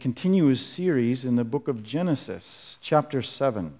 continuous series in the book of Genesis, chapter 7.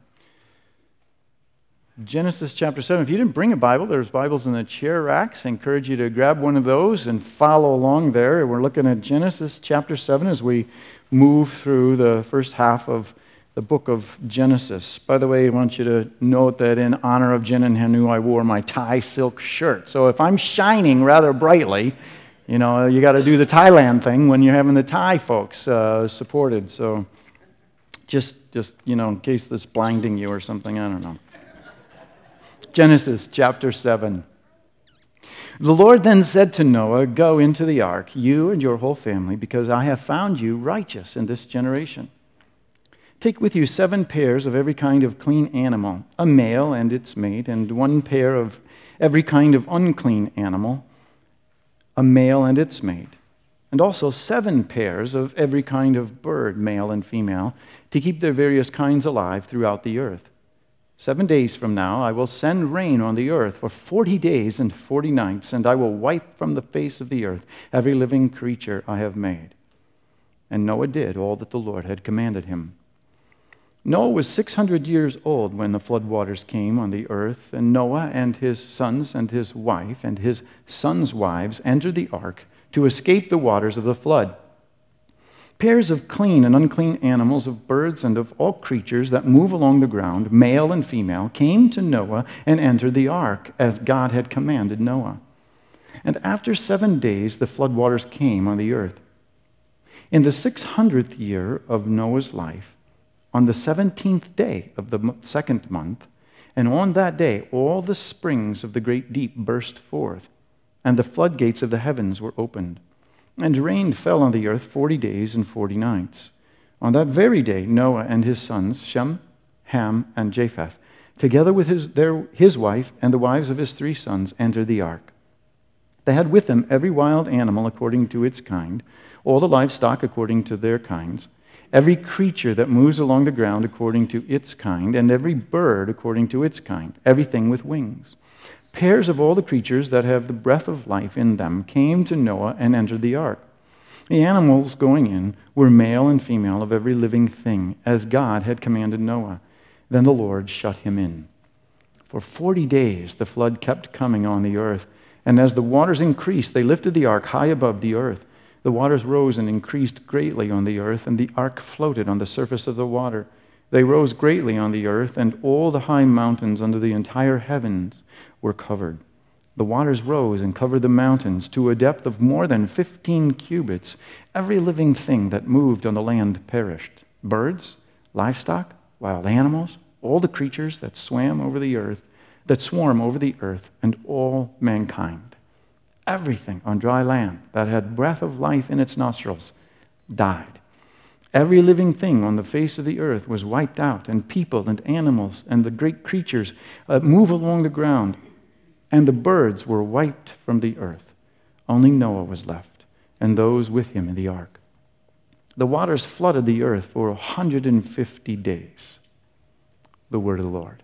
Genesis chapter 7. If you didn't bring a Bible, there's Bibles in the chair racks. I encourage you to grab one of those and follow along there. We're looking at Genesis chapter 7 as we move through the first half of the book of Genesis. By the way, I want you to note that in honor of Jen and Hanu, I wore my tie silk shirt. So if I'm shining rather brightly, you got to do the Thailand thing when you're having the Thai folks supported. So just in case this blinding you or something, I don't know. Genesis chapter 7. The Lord then said to Noah, "Go into the ark, you and your whole family, because I have found you righteous in this generation. Take with you 7 pairs of every kind of clean animal, a male and its mate, and 1 pair of every kind of unclean animal, a male and its mate, and also 7 pairs of every kind of bird, male and female, to keep their various kinds alive throughout the earth. 7 days from now I will send rain on the earth for 40 days and 40 nights, and I will wipe from the face of the earth every living creature I have made." And Noah did all that the Lord had commanded him. Noah was 600 years old when the floodwaters came on the earth, and Noah and his sons and his wife and his sons' wives entered the ark to escape the waters of the flood. Pairs of clean and unclean animals, of birds and of all creatures that move along the ground, male and female, came to Noah and entered the ark, as God had commanded Noah. And after 7 days the floodwaters came on the earth. In the 600th year of Noah's life, on the 17th day of the 2nd month, and on that day all the springs of the great deep burst forth, and the floodgates of the heavens were opened. And rain fell on the earth 40 days and 40 nights. On that very day, Noah and his sons, Shem, Ham, and Japheth, together with his wife and the wives of his 3 sons, entered the ark. They had with them every wild animal according to its kind, all the livestock according to their kinds, every creature that moves along the ground according to its kind, and every bird according to its kind, everything with wings. Pairs of all the creatures that have the breath of life in them came to Noah and entered the ark. The animals going in were male and female of every living thing, as God had commanded Noah. Then the Lord shut him in. For 40 days the flood kept coming on the earth, and as the waters increased, they lifted the ark high above the earth. The waters rose and increased greatly on the earth, and the ark floated on the surface of the water. They rose greatly on the earth, and all the high mountains under the entire heavens were covered. The waters rose and covered the mountains to a depth of more than 15 cubits. Every living thing that moved on the land perished. Birds, livestock, wild animals, all the creatures that swam over the earth, that swarm over the earth, and all mankind. Everything on dry land that had breath of life in its nostrils died. Every living thing on the face of the earth was wiped out, and people and animals and the great creatures move along the ground, and the birds were wiped from the earth. Only Noah was left, and those with him in the ark. The waters flooded the earth for 150 days. The word of the Lord.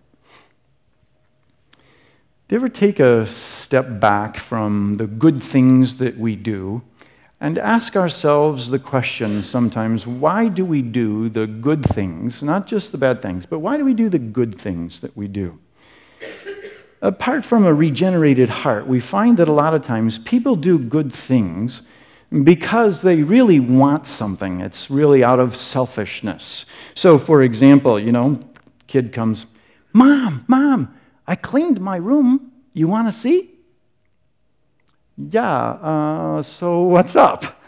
Do you ever take a step back from the good things that we do and ask ourselves the question sometimes, why do we do the good things, not just the bad things, but why do we do the good things that we do? Apart from a regenerated heart, we find that a lot of times people do good things because they really want something. It's really out of selfishness. So, for example, kid comes, Mom, I cleaned my room. You want to see? Yeah, so what's up?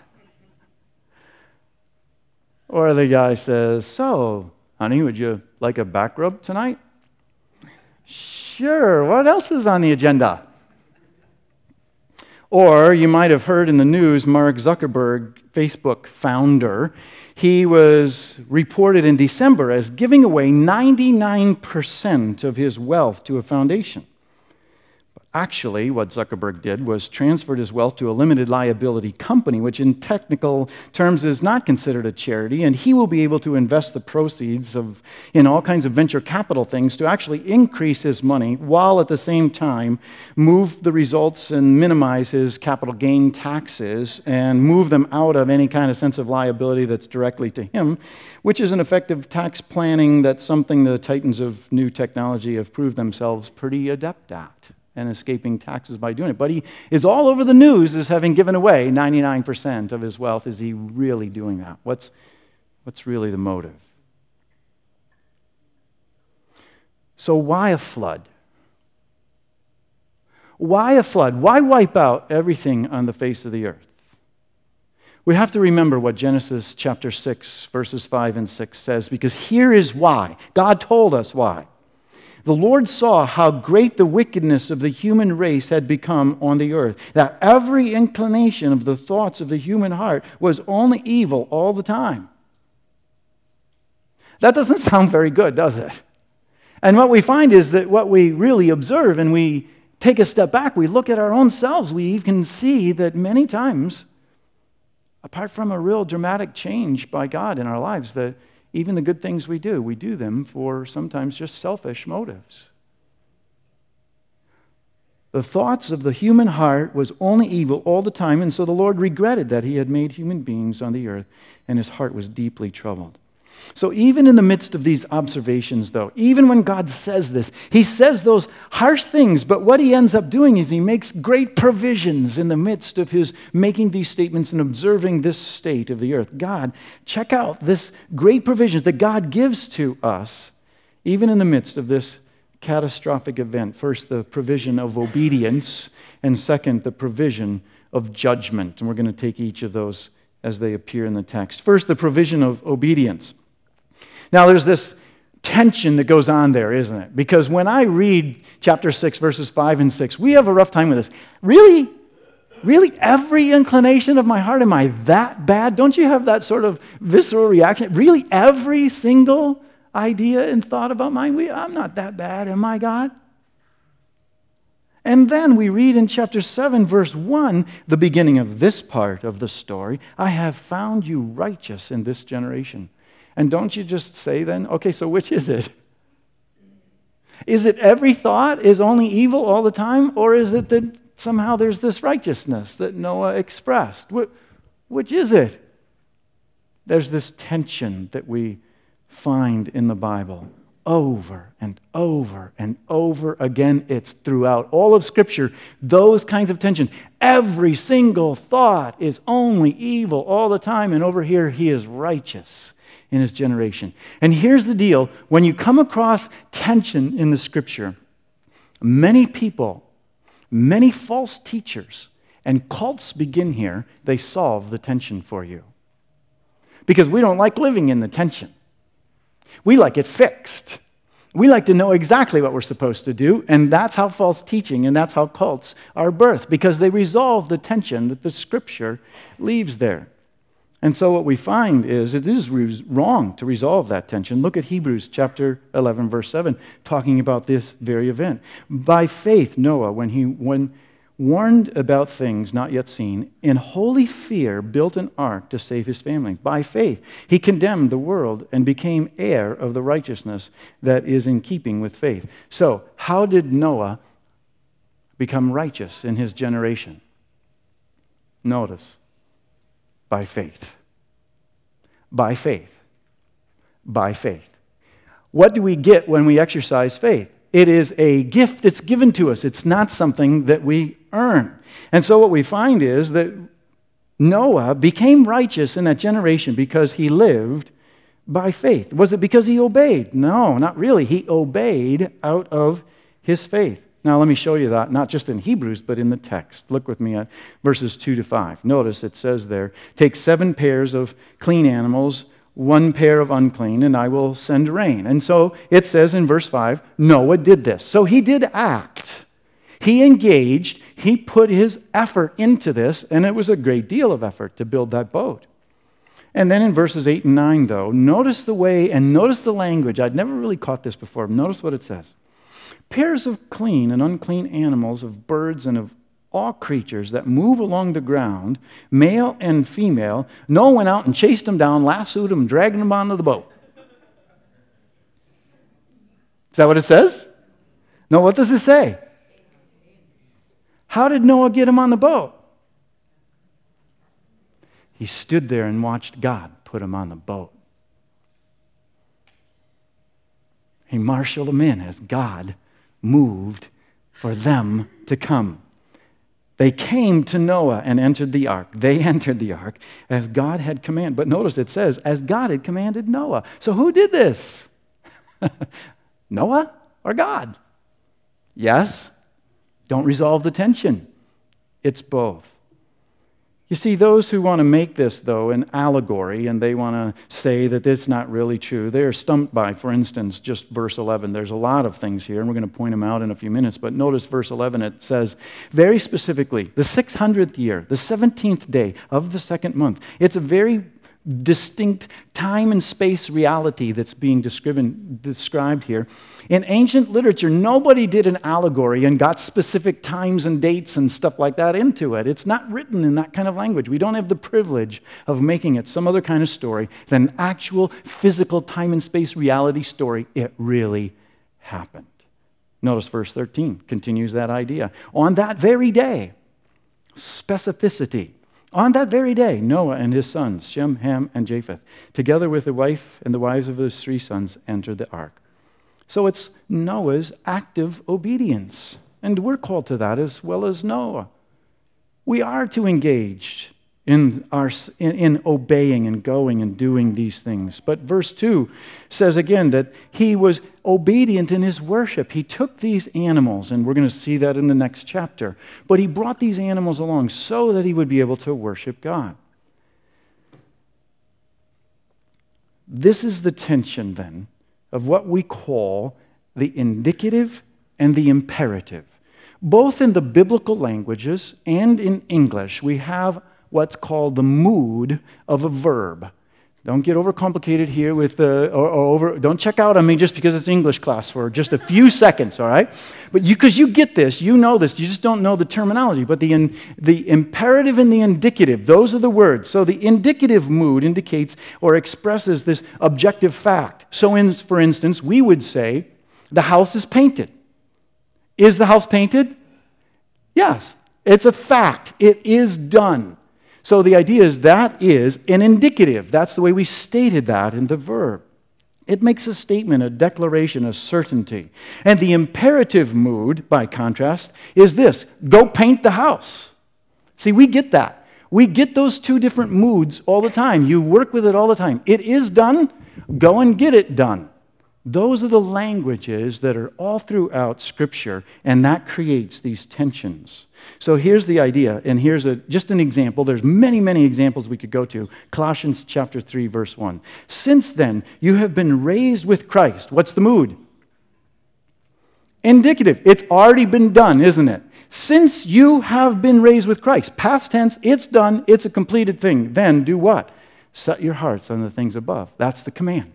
Or the guy says, "So, honey, would you like a back rub tonight?" "Sure, what else is on the agenda?" Or you might have heard in the news, Mark Zuckerberg, Facebook founder, he was reported in December as giving away 99% of his wealth to a foundation. But Actually, what Zuckerberg did was transferred his wealth to a limited liability company, which in technical terms is not considered a charity, and he will be able to invest the proceeds in all kinds of venture capital things to actually increase his money while at the same time move the results and minimize his capital gain taxes and move them out of any kind of sense of liability that's directly to him, which is an effective tax planning that's something the titans of new technology have proved themselves pretty adept at, and escaping taxes by doing it. But he is all over the news as having given away 99% of his wealth. Is he really doing that? What's really the motive? So why a flood? Why a flood? Why wipe out everything on the face of the earth? We have to remember what Genesis chapter 6, verses 5 and 6 says, because here is why. God told us why. The Lord saw how great the wickedness of the human race had become on the earth, that every inclination of the thoughts of the human heart was only evil all the time. That doesn't sound very good, does it? And what we find is that what we really observe, and we take a step back, we look at our own selves, we can see that many times, apart from a real dramatic change by God in our lives, that even the good things we do them for sometimes just selfish motives. The thoughts of the human heart was only evil all the time, and so the Lord regretted that he had made human beings on the earth, and his heart was deeply troubled. So even in the midst of these observations, though, even when God says this, he says those harsh things, but what he ends up doing is he makes great provisions in the midst of his making these statements and observing this state of the earth. God, check out this great provisions that God gives to us, even in the midst of this catastrophic event. First, the provision of obedience, and second, the provision of judgment. And we're going to take each of those as they appear in the text. First, the provision of obedience. Now, there's this tension that goes on there, isn't it? Because when I read chapter 6, verses 5 and 6, we have a rough time with this. Really? Really? Every inclination of my heart, am I that bad? Don't you have that sort of visceral reaction? Really? Every single idea and thought about mine? I'm not that bad, am I, God? And then we read in chapter 7, verse 1, the beginning of this part of the story, I have found you righteous in this generation. And don't you just say then, okay, so which is it? Is it every thought is only evil all the time? Or is it that somehow there's this righteousness that Noah expressed? Which is it? There's this tension that we find in the Bible over and over and over again. It's throughout all of Scripture, those kinds of tension. Every single thought is only evil all the time, and over here he is righteous in his generation. And here's the deal. When you come across tension in the Scripture, many people, many false teachers, and cults begin here. They solve the tension for you. Because we don't like living in the tension. We like it fixed. We like to know exactly what we're supposed to do, and that's how false teaching and that's how cults are birthed, because they resolve the tension that the Scripture leaves there. And so what we find is it is wrong to resolve that tension. Look at Hebrews chapter 11, verse 7, talking about this very event. By faith, Noah, when warned about things not yet seen, in holy fear built an ark to save his family. By faith, he condemned the world and became heir of the righteousness that is in keeping with faith. So, how did Noah become righteous in his generation? Notice. By faith. By faith. By faith. What do we get when we exercise faith? It is a gift that's given to us. It's not something that we earn. And so what we find is that Noah became righteous in that generation because he lived by faith. Was it because he obeyed? No, not really. He obeyed out of his faith. Now, let me show you that, not just in Hebrews, but in the text. Look with me at verses 2 to 5. Notice it says there, take 7 pairs of clean animals, 1 pair of unclean, and I will send rain. And so it says in verse 5, Noah did this. So he did act. He engaged. He put his effort into this, and it was a great deal of effort to build that boat. And then in verses 8 and 9, though, notice the way and notice the language. I'd never really caught this before. Notice what it says. pairs of clean and unclean animals, of birds and of all creatures that move along the ground, male and female. Noah went out and chased them down, lassoed them, dragged them onto the boat. Is that what it says? No, what does it say? How did Noah get him on the boat? He stood there and watched God put him on the boat. He marshaled them in as God moved for them to come. They came to Noah and entered the ark. They entered the ark as God had commanded. But notice it says, as God had commanded Noah. So who did this? Noah or God? Yes. Don't resolve the tension. It's both. You see, those who want to make this, though, an allegory, and they want to say that it's not really true, they are stumped by, for instance, just verse 11. There's a lot of things here, and we're going to point them out in a few minutes, but notice verse 11, it says, very specifically, the 600th year, the 17th day of the second month. It's a very distinct time and space reality that's being described here. In ancient literature, nobody did an allegory and got specific times and dates and stuff like that into it. It's not written in that kind of language. We don't have the privilege of making it some other kind of story than an actual physical time and space reality story. It really happened. Notice verse 13 continues that idea. On that very day, specificity. On that very day, Noah and his sons, Shem, Ham, and Japheth, together with the wife and the wives of his 3 sons, entered the ark. So it's Noah's active obedience. And we're called to that as well as Noah. We are to engage in obeying and going and doing these things. But verse 2 says again that he was obedient in his worship. He took these animals, and we're going to see that in the next chapter, but he brought these animals along so that he would be able to worship God. This is the tension, then, of what we call the indicative and the imperative. Both in the biblical languages and in English, we have what's called the mood of a verb. Don't get overcomplicated here with don't check out on me just because it's English class for just a few seconds, all right? But because you get this, you know this, you just don't know the terminology. But the imperative and the indicative, those are the words. So the indicative mood indicates or expresses this objective fact. So for instance, we would say, the house is painted. Is the house painted? Yes. It's a fact. It is done. So the idea is that is an indicative. That's the way we stated that in the verb. It makes a statement, a declaration, a certainty. And the imperative mood, by contrast, is this: go paint the house. See, we get that. We get those two different moods all the time. You work with it all the time. It is done. Go and get it done. Those are the languages that are all throughout Scripture, and that creates these tensions. So here's the idea, and here's just an example. There's many, many examples we could go to. Colossians chapter 3, verse 1. Since then, you have been raised with Christ. What's the mood? Indicative. It's already been done, isn't it? Since you have been raised with Christ. Past tense, it's done. It's a completed thing. Then do what? Set your hearts on the things above. That's the command.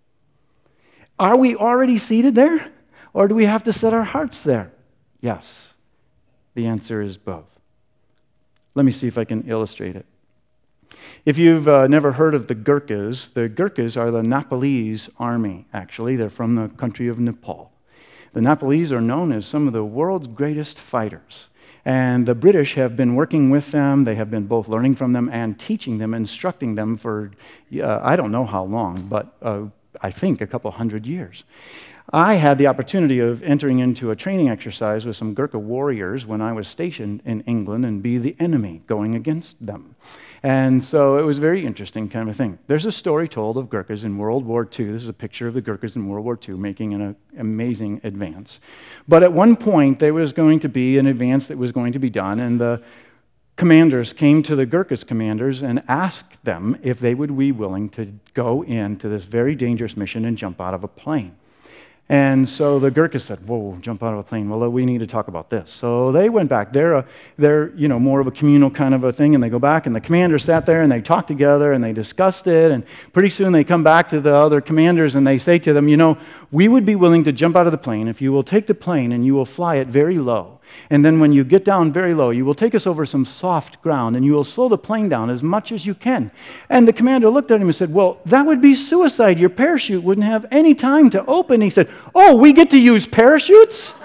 Are we already seated there? Or do we have to set our hearts there? Yes. The answer is both. Let me see if I can illustrate it. If you've never heard of the Gurkhas are the Nepalese army, actually. They're from the country of Nepal. The Nepalese are known as some of the world's greatest fighters. And the British have been working with them. They have been both learning from them and teaching them, instructing them for, I don't know how long, but I think a couple hundred years. I had the opportunity of entering into a training exercise with some Gurkha warriors when I was stationed in England and be the enemy going against them. And so it was a very interesting kind of thing. There's a story told of Gurkhas in World War II. This is a picture of the Gurkhas in World War II making an amazing advance. But at one point, there was going to be an advance that was going to be done, and the commanders came to the Gurkhas commanders and asked them if they would be willing to go into this very dangerous mission and jump out of a plane. And so the Gurkhas said, whoa, jump out of a plane. Well, we need to talk about this. So they went back. They're more of a communal kind of a thing, and they go back, and the commanders sat there, and they talked together, and they discussed it, and pretty soon they come back to the other commanders, and they say to them, we would be willing to jump out of the plane if you will take the plane and you will fly it very low. And then when you get down very low, you will take us over some soft ground, and you will slow the plane down as much as you can. And the commander looked at him and said, well, that would be suicide. Your parachute wouldn't have any time to open. He said, oh, we get to use parachutes?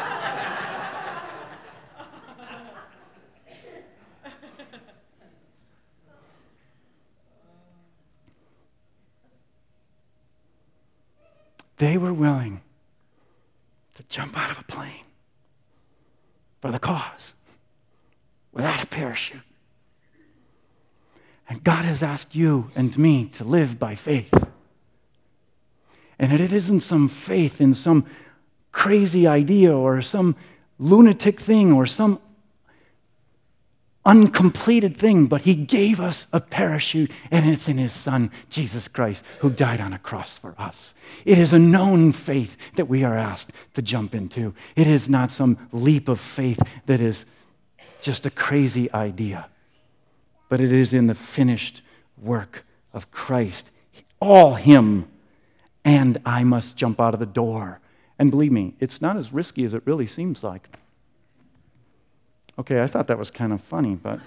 They were willing to jump out of a plane for the cause without a parachute. And God has asked you and me to live by faith. And it isn't some faith in some crazy idea or some lunatic thing or some uncompleted thing, but He gave us a parachute, and it's in His Son, Jesus Christ, who died on a cross for us. It is a known faith that we are asked to jump into. It is not some leap of faith that is just a crazy idea, but it is in the finished work of Christ, all Him, and I must jump out of the door. And believe me, it's not as risky as it really seems like. Okay, I thought that was kind of funny, but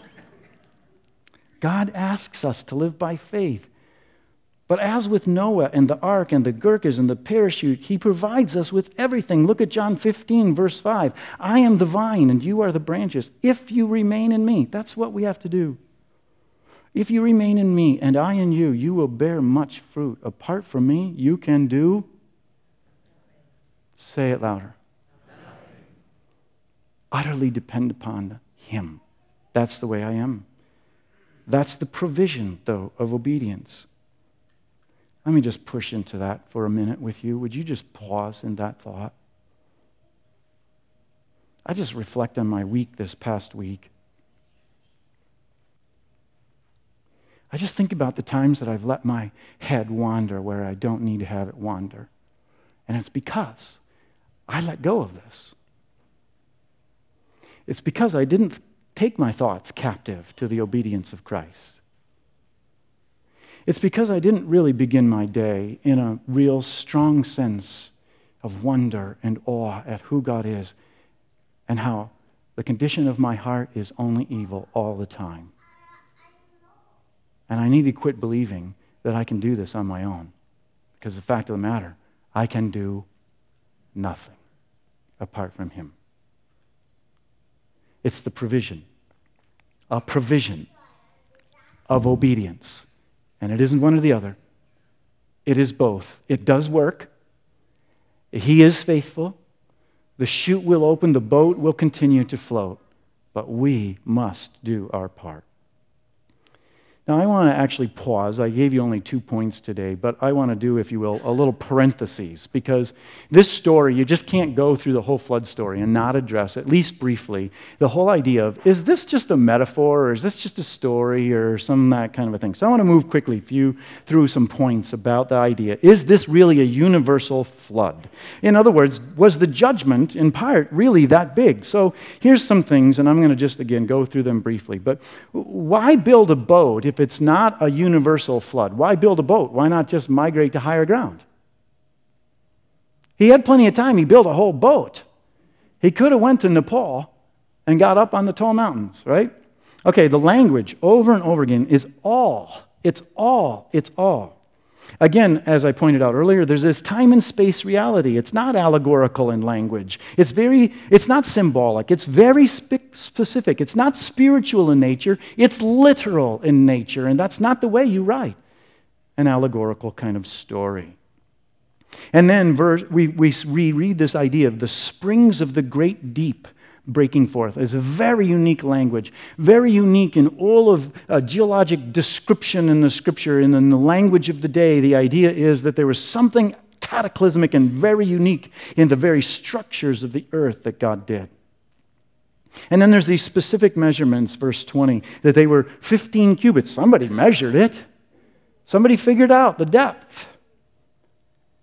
God asks us to live by faith. But as with Noah and the ark and the Gurkhas and the parachute, He provides us with everything. Look at John 15, verse 5. I am the vine and you are the branches. If you remain in me, that's what we have to do. If you remain in me and I in you, you will bear much fruit. Apart from me, you can do, say it louder, utterly depend upon Him. That's the way I am. That's the provision, though, of obedience. Let me just push into that for a minute with you. Would you just pause in that thought? I just reflect on my week this past week. I just think about the times that I've let my head wander where I don't need to have it wander. And it's because I let go of this. It's because I didn't take my thoughts captive to the obedience of Christ. It's because I didn't really begin my day in a real strong sense of wonder and awe at who God is and how the condition of my heart is only evil all the time. And I need to quit believing that I can do this on my own. Because the fact of the matter, I can do nothing apart from Him. It's the provision, a provision of obedience. And it isn't one or the other. It is both. It does work. He is faithful. The chute will open, the boat will continue to float. But we must do our part. Now, I want to actually pause. I gave you only 2 points today, but I want to do, if you will, a little parentheses, because this story, you just can't go through the whole flood story and not address, at least briefly, the whole idea of, is this just a metaphor, or is this just a story, or some that kind of a thing? So I want to move quickly through some points about the idea. Is this really a universal flood? In other words, was the judgment, in part, really that big? So here's some things, and I'm going to just, again, go through them briefly. But why build a boat if it's not a universal flood? Why build a boat? Why not just migrate to higher ground? He had plenty of time. He built a whole boat. He could have went to Nepal and got up on the tall mountains, right? Okay, the language over and over again is all. It's all. It's all. Again, as I pointed out earlier, there's this time and space reality. It's not allegorical in language. It's not symbolic. It's very specific. It's not spiritual in nature. It's literal in nature. And that's not the way you write an allegorical kind of story. And then we reread this idea of the springs of the great deep breaking forth. It's a very unique language, very unique in all of geologic description in the Scripture and in the language of the day. The idea is that there was something cataclysmic and very unique in the very structures of the earth that God did. And then there's these specific measurements, verse 20, that they were 15 cubits. Somebody measured it. Somebody figured out the depth.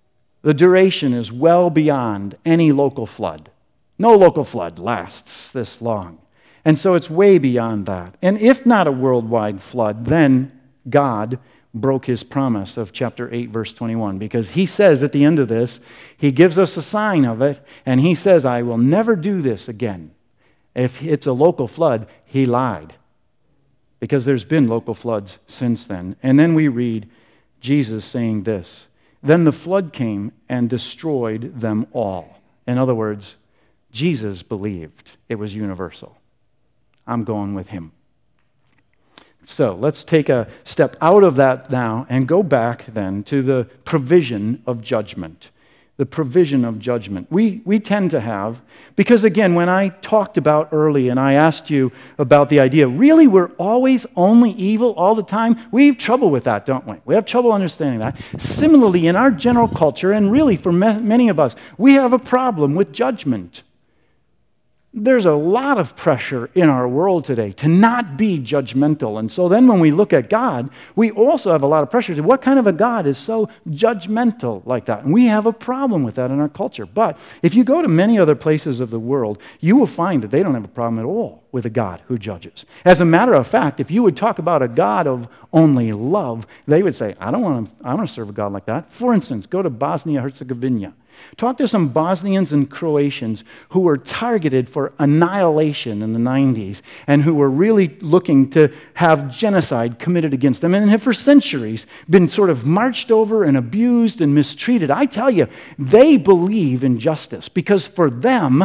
The duration is well beyond any local flood. No local flood lasts this long. And so it's way beyond that. And if not a worldwide flood, then God broke his promise of chapter 8, verse 21, because he says at the end of this, he gives us a sign of it, and he says, I will never do this again. If it's a local flood, he lied, because there's been local floods since then. And then we read Jesus saying this, then the flood came and destroyed them all. In other words, Jesus believed it was universal. I'm going with him. So let's take a step out of that now and go back then to the provision of judgment. The provision of judgment. We tend to have, because again, when I talked about early and I asked you about the idea, really we're always only evil all the time, we have trouble with that, don't we? We have trouble understanding that. Similarly, in our general culture, and really for many of us, we have a problem with judgment. There's a lot of pressure in our world today to not be judgmental. And so then when we look at God, we also have a lot of pressure to what kind of a God is so judgmental like that? And we have a problem with that in our culture. But if you go to many other places of the world, you will find that they don't have a problem at all with a God who judges. As a matter of fact, if you would talk about a God of only love, they would say, I don't want to serve a God like that. For instance, go to Bosnia-Herzegovina. Talk to some Bosnians and Croatians who were targeted for annihilation in the 90s and who were really looking to have genocide committed against them and have for centuries been sort of marched over and abused and mistreated. I tell you, they believe in justice because for them,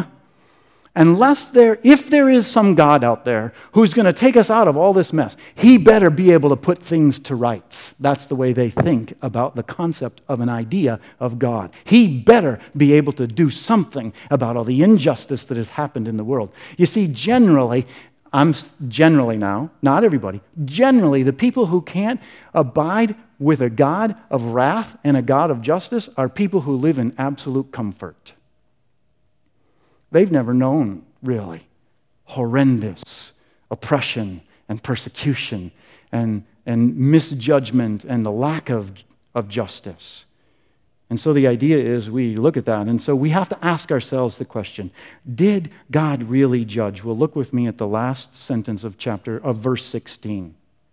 if there is some God out there who's going to take us out of all this mess, he better be able to put things to rights. That's the way they think about the concept of an idea of God. He better be able to do something about all the injustice that has happened in the world. You see, generally now, not everybody, generally the people who can't abide with a God of wrath and a God of justice are people who live in absolute comfort. They've never known, really, horrendous oppression and persecution and misjudgment and the lack of justice. And so the idea is we look at that, and so we have to ask ourselves the question, did God really judge? Well, look with me at the last sentence of verse 16.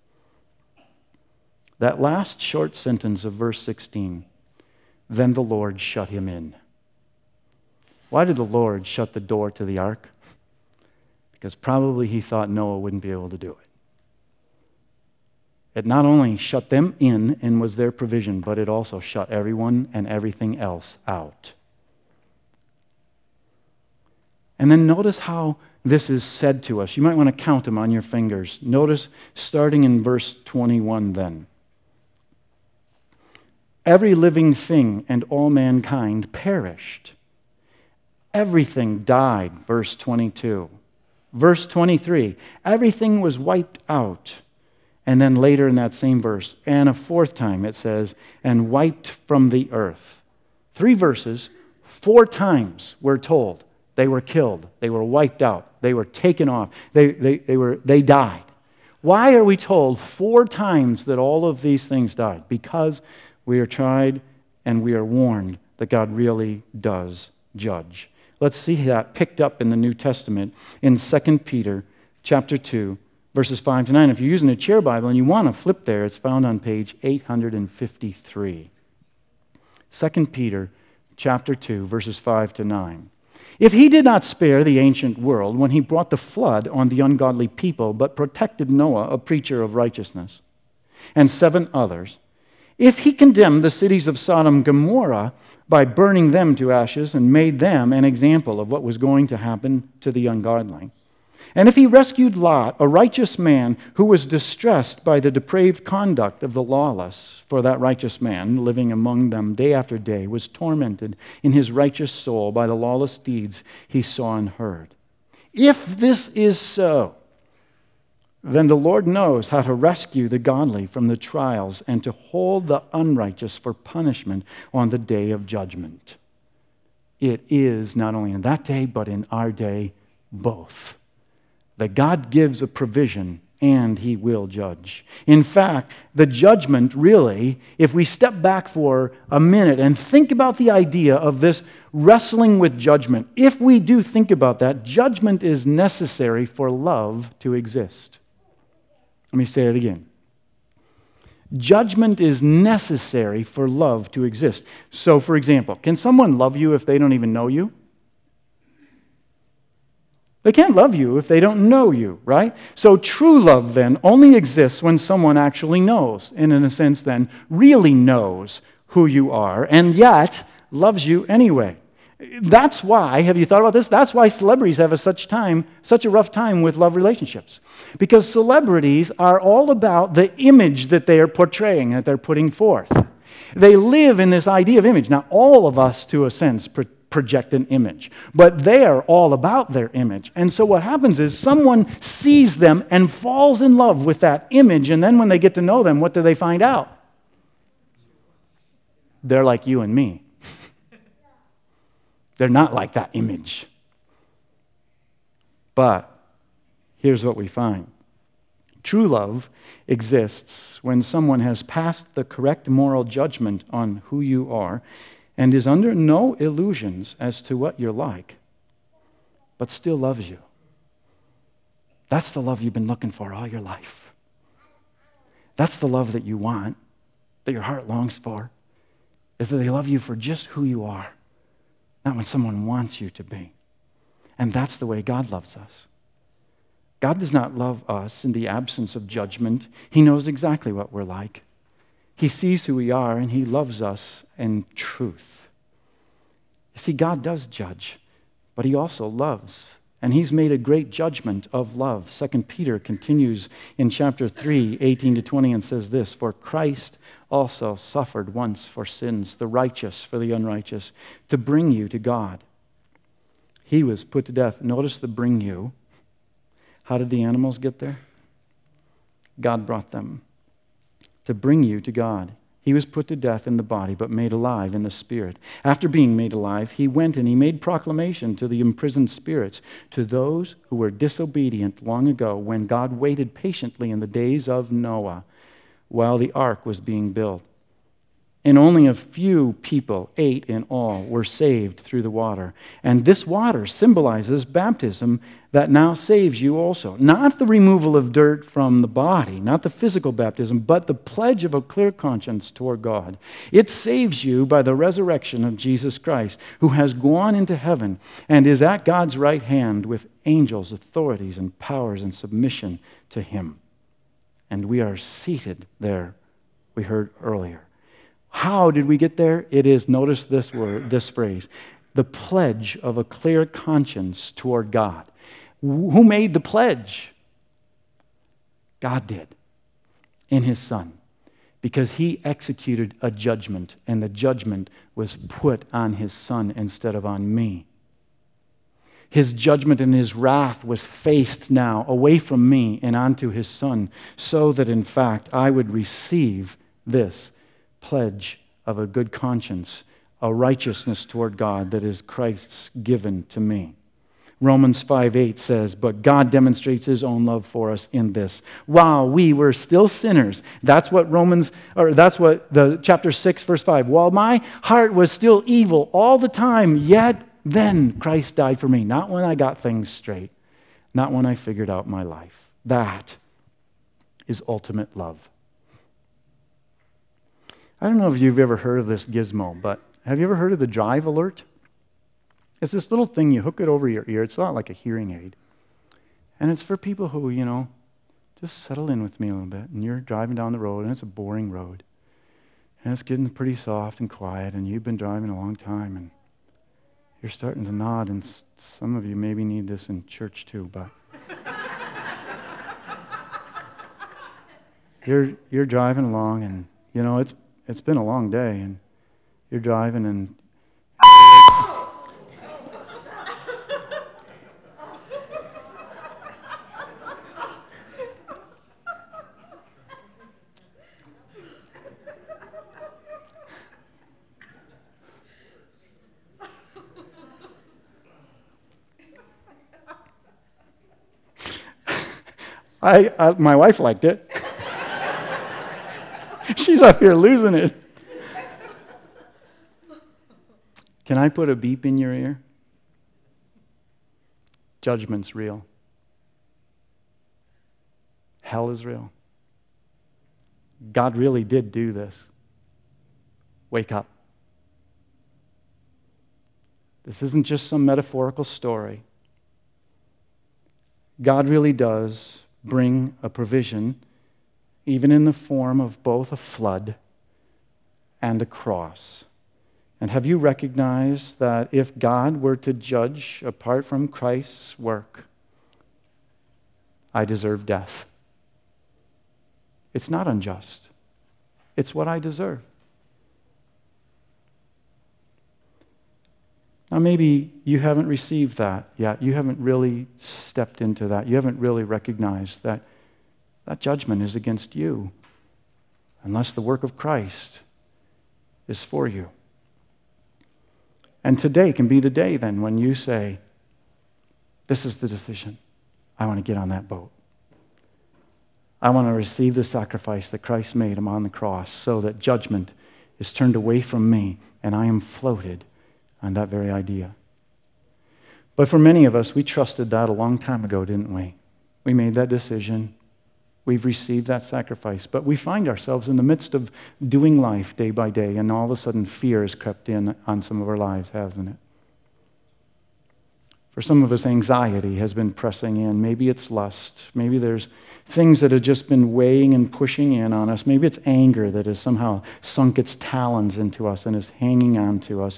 That last short sentence of verse 16, then the Lord shut him in. Why did the Lord shut the door to the ark? Because probably he thought Noah wouldn't be able to do it. It not only shut them in and was their provision, but it also shut everyone and everything else out. And then notice how this is said to us. You might want to count them on your fingers. Notice starting in verse 21 then. Every living thing and all mankind perished. Everything died, verse 22. Verse 23, everything was wiped out. And then later in that same verse, and a fourth time it says, and wiped from the earth. 3 verses, 4 times we're told they were killed, they were wiped out, they were taken off, they died. Why are we told 4 times that all of these things died? Because we are tried and we are warned that God really does judge. Let's see that picked up in the New Testament in 2 Peter chapter 2, verses 5 to 9. If you're using a chair Bible and you want to flip there, it's found on page 853. 2 Peter chapter 2, verses 5 to 9. If he did not spare the ancient world when he brought the flood on the ungodly people, but protected Noah, a preacher of righteousness, and 7 others, if he condemned the cities of Sodom and Gomorrah by burning them to ashes and made them an example of what was going to happen to the ungodly, and if he rescued Lot, a righteous man who was distressed by the depraved conduct of the lawless, for that righteous man, living among them day after day, was tormented in his righteous soul by the lawless deeds he saw and heard. If this is so, then the Lord knows how to rescue the godly from the trials and to hold the unrighteous for punishment on the day of judgment. It is not only in that day, but in our day, both. That God gives a provision and he will judge. In fact, the judgment really, if we step back for a minute and think about the idea of this wrestling with judgment, if we do think about that, judgment is necessary for love to exist. Let me say it again. Judgment is necessary for love to exist. So, for example, can someone love you if they don't even know you? They can't love you if they don't know you, right? So true love then only exists when someone actually knows, and in a sense then really knows who you are, and yet loves you anyway. That's why, have you thought about this? That's why celebrities have such a rough time with love relationships. Because celebrities are all about the image that they are portraying, that they're putting forth. They live in this idea of image. Now, all of us, to a sense, project an image, but they are all about their image. And so what happens is someone sees them and falls in love with that image, and then when they get to know them, what do they find out? They're like you and me. They're not like that image. But here's what we find. True love exists when someone has passed the correct moral judgment on who you are and is under no illusions as to what you're like, but still loves you. That's the love you've been looking for all your life. That's the love that you want, that your heart longs for, is that they love you for just who you are, not when someone wants you to be. And that's the way God loves us. God does not love us in the absence of judgment. He knows exactly what we're like. He sees who we are, and He loves us in truth. You see, God does judge, but He also loves. And He's made a great judgment of love. 2 Peter continues in chapter 3, 18 to 20, and says this, "For Christ also suffered once for sins, the righteous for the unrighteous, to bring you to God. He was put to death." Notice the "bring you." How did the animals get there? God brought them. To bring you to God. He was put to death in the body, but made alive in the spirit. After being made alive, He went and He made proclamation to the imprisoned spirits, to those who were disobedient long ago, when God waited patiently in the days of Noah, while the ark was being built. And only a few people, 8 in all, were saved through the water. And this water symbolizes baptism that now saves you also. Not the removal of dirt from the body, not the physical baptism, but the pledge of a clear conscience toward God. It saves you by the resurrection of Jesus Christ, who has gone into heaven and is at God's right hand with angels, authorities, and powers in submission to Him. And we are seated there, we heard earlier. How did we get there? It is, notice this word, this phrase, the pledge of a clear conscience toward God. Who made the pledge? God did, in His Son, because He executed a judgment, and the judgment was put on His Son instead of on me. His judgment and His wrath was faced now away from me and onto His Son, so that in fact I would receive this pledge of a good conscience, a righteousness toward God that is Christ's given to me. Romans 5:8 says, "But God demonstrates His own love for us in this: while we were still sinners," that's what the chapter 6, verse 5. "While my heart was still evil all the time, yet then Christ died for me." Not when I got things straight, not when I figured out my life. That is ultimate love. I don't know if you've ever heard of this gizmo, but have you ever heard of the Drive Alert? It's this little thing, you hook it over your ear. It's not like a hearing aid. And it's for people who, just settle in with me a little bit. And you're driving down the road, and it's a boring road. And it's getting pretty soft and quiet, and you've been driving a long time, and you're starting to nod, and some of you maybe need this in church too, but you're driving along, and, it's been a long day, and you're driving, and My wife liked it. She's up here losing it. Can I put a beep in your ear? Judgment's real. Hell is real. God really did do this. Wake up. This isn't just some metaphorical story. God really does bring a provision, even in the form of both a flood and a cross. And have you recognized that if God were to judge apart from Christ's work, I deserve death? It's not unjust. It's what I deserve. Now, maybe you haven't received that yet. You haven't really stepped into that. You haven't really recognized that that judgment is against you unless the work of Christ is for you. And today can be the day then when you say, this is the decision. I want to get on that boat. I want to receive the sacrifice that Christ made on the cross so that judgment is turned away from me and I am floated on that very idea. But for many of us, we trusted that a long time ago, didn't we? We made that decision. We've received that sacrifice. But we find ourselves in the midst of doing life day by day, and all of a sudden fear has crept in on some of our lives, hasn't it? For some of us, anxiety has been pressing in. Maybe it's lust. Maybe there's things that have just been weighing and pushing in on us. Maybe it's anger that has somehow sunk its talons into us and is hanging on to us.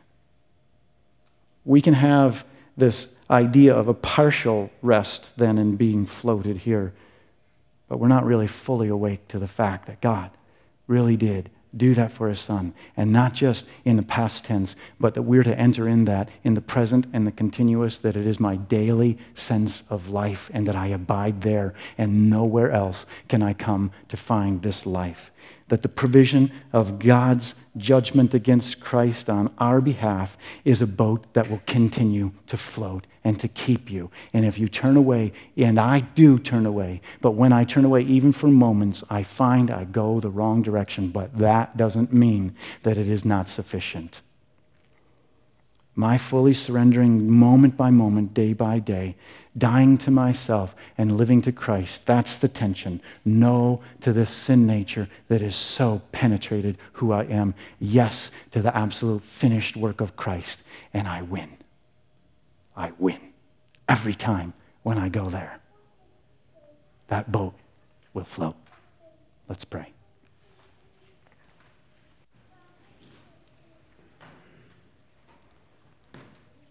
We can have this idea of a partial rest then in being floated here, but we're not really fully awake to the fact that God really did do that for his Son, and not just in the past tense, but that we're to enter in that in the present and the continuous, that it is my daily sense of life and that I abide there and nowhere else can I come to find this life. That the provision of God's judgment against Christ on our behalf is a boat that will continue to float and to keep you. And if you turn away, and I do turn away, but when I turn away even for moments, I find I go the wrong direction. But that doesn't mean that it is not sufficient. My fully surrendering moment by moment, day by day, dying to myself and living to Christ, that's the tension. No to this sin nature that is so penetrated who I am. Yes to the absolute finished work of Christ. And I win. I win. Every time when I go there. That boat will float. Let's pray.